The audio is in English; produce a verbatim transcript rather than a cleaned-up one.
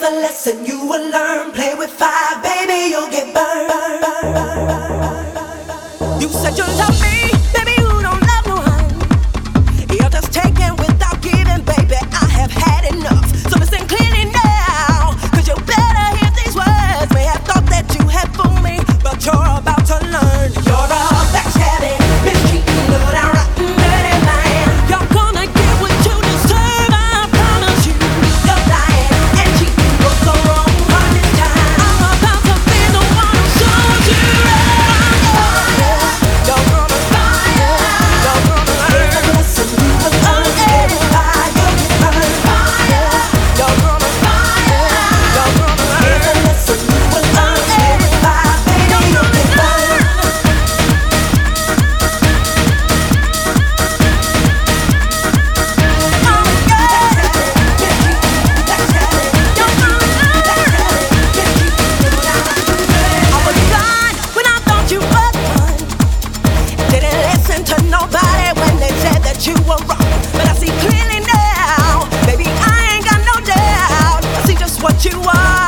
a lesson you will learn. Play with fire, baby, you'll get burned. You said you love me, baby, you don't love no one. You're just taking without giving, baby, I have had enough. So listen clearly now, cause you better hear these words. May have thought that you had fooled me, but you're about to learn. You're a backstabbing, mistreating, good and rotten, dirty man. You're gonna get what you deserve, I promise you. You're lying and cheating, you're so wrong all this time. I'm about to be the one who shows you right. You're gonna fire, you're gonna learn. Here's a lesson you will learn. Every fire you'll get burned. Fire, you're gonna fire, you're gonna learn. Here's a lesson you will learn. Every fire, baby, you'll get burned. You were wrong, but I see clearly now. Baby, I ain't got no doubt. I see just what you are.